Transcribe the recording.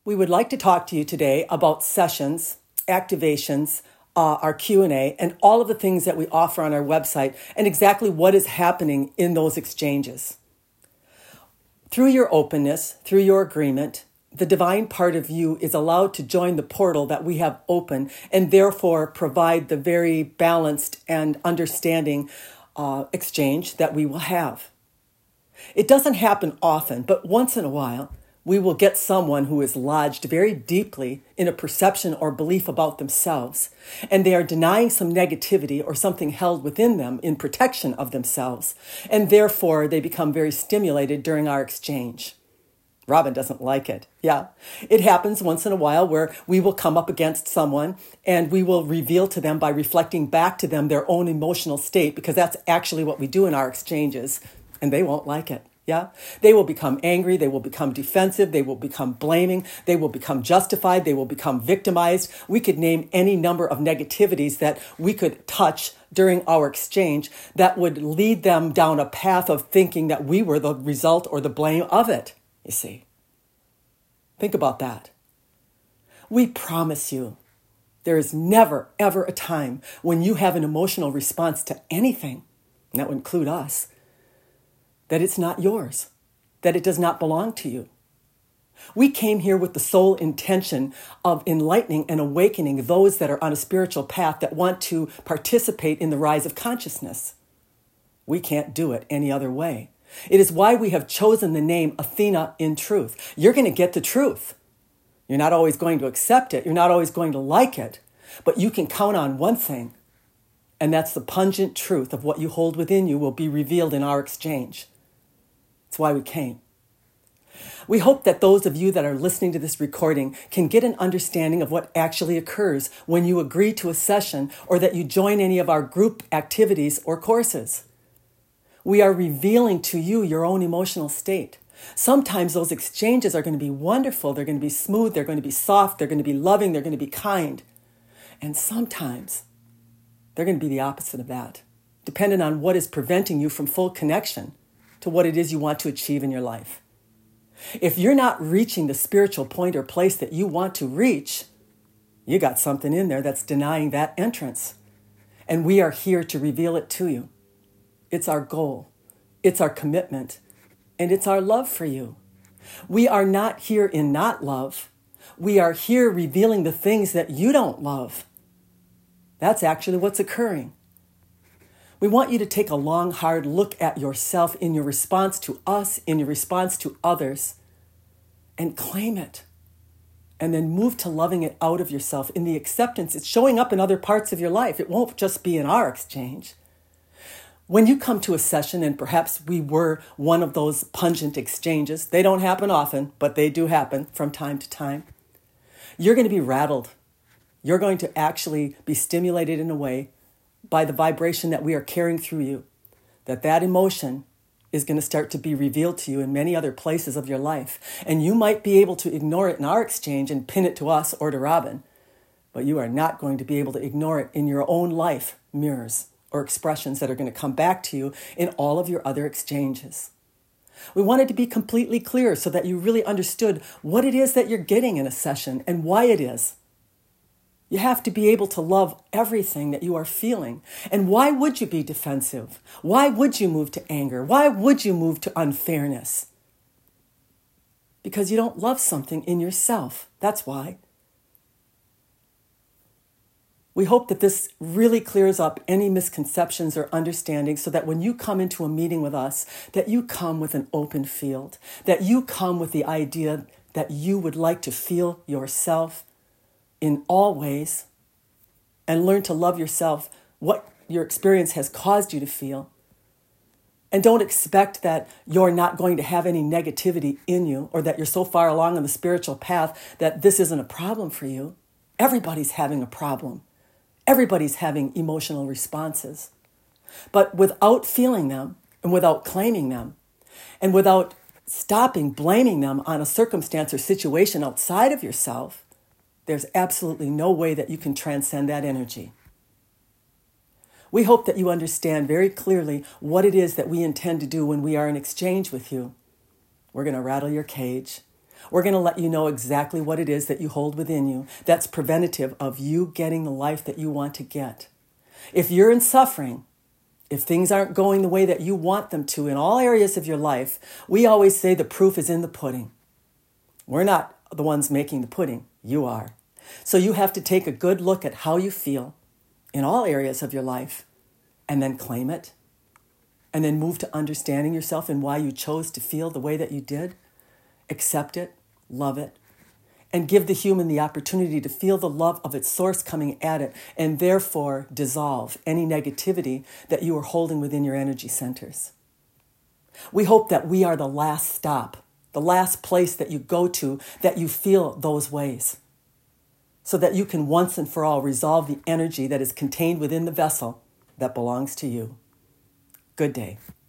We would like to talk to you today about sessions, activations, our Q&A, and all of the things that we offer on our website and exactly what is happening in those exchanges. Through your openness, through your agreement, the divine part of you is allowed to join the portal that we have open and therefore provide the very balanced and understanding exchange that we will have. It doesn't happen often, but once in a while, we will get someone who is lodged very deeply in a perception or belief about themselves, and they are denying some negativity or something held within them in protection of themselves, and therefore they become very stimulated during our exchange. Robin doesn't like it. Yeah, it happens once in a while where we will come up against someone and we will reveal to them by reflecting back to them their own emotional state, because that's actually what we do in our exchanges, and they won't like it. Yeah, they will become angry, they will become defensive, they will become blaming, they will become justified, they will become victimized. We could name any number of negativities that we could touch during our exchange that would lead them down a path of thinking that we were the result or the blame of it, you see. Think about that. We promise you, there is never, ever a time when you have an emotional response to anything, and that would include us, that it's not yours, that it does not belong to you. We came here with the sole intention of enlightening and awakening those that are on a spiritual path that want to participate in the rise of consciousness. We can't do it any other way. It is why we have chosen the name Athena in Truth. You're going to get the truth. You're not always going to accept it. You're not always going to like it. But you can count on one thing, and that's the pungent truth of what you hold within you will be revealed in our exchange. That's why we came. We hope that those of you that are listening to this recording can get an understanding of what actually occurs when you agree to a session or that you join any of our group activities or courses. We are revealing to you your own emotional state. Sometimes those exchanges are going to be wonderful. They're going to be smooth. They're going to be soft. They're going to be loving. They're going to be kind. And sometimes they're going to be the opposite of that, depending on what is preventing you from full connection to what it is you want to achieve in your life. If you're not reaching the spiritual point or place that you want to reach, you got something in there that's denying that entrance. And we are here to reveal it to you. It's our goal. It's our commitment. And it's our love for you. We are not here in not love. We are here revealing the things that you don't love. That's actually what's occurring. We want you to take a long, hard look at yourself in your response to us, in your response to others, and claim it. And then move to loving it out of yourself in the acceptance. It's showing up in other parts of your life. It won't just be in our exchange. When you come to a session, and perhaps we were one of those pungent exchanges, they don't happen often, but they do happen from time to time, you're going to be rattled. You're going to actually be stimulated in a way by the vibration that we are carrying through you, that emotion is going to start to be revealed to you in many other places of your life. And you might be able to ignore it in our exchange and pin it to us or to Robin, but you are not going to be able to ignore it in your own life mirrors or expressions that are going to come back to you in all of your other exchanges. We wanted to be completely clear so that you really understood what it is that you're getting in a session and why it is. You have to be able to love everything that you are feeling. And why would you be defensive? Why would you move to anger? Why would you move to unfairness? Because you don't love something in yourself. That's why. We hope that this really clears up any misconceptions or understandings so that when you come into a meeting with us, that you come with an open field, that you come with the idea that you would like to feel yourself in all ways and learn to love yourself, what your experience has caused you to feel. And don't expect that you're not going to have any negativity in you or that you're so far along on the spiritual path that this isn't a problem for you. Everybody's having a problem. Everybody's having emotional responses. But without feeling them and without claiming them and without stopping blaming them on a circumstance or situation outside of yourself, there's absolutely no way that you can transcend that energy. We hope that you understand very clearly what it is that we intend to do when we are in exchange with you. We're going to rattle your cage. We're going to let you know exactly what it is that you hold within you that's preventative of you getting the life that you want to get. If you're in suffering, if things aren't going the way that you want them to in all areas of your life, we always say the proof is in the pudding. We're not the ones making the pudding. You are. So you have to take a good look at how you feel in all areas of your life and then claim it. And then move to understanding yourself and why you chose to feel the way that you did. Accept it, love it, and give the human the opportunity to feel the love of its source coming at it, and therefore dissolve any negativity that you are holding within your energy centers. We hope that we are the last stop, the last place that you go to that you feel those ways, so that you can once and for all resolve the energy that is contained within the vessel that belongs to you. Good day.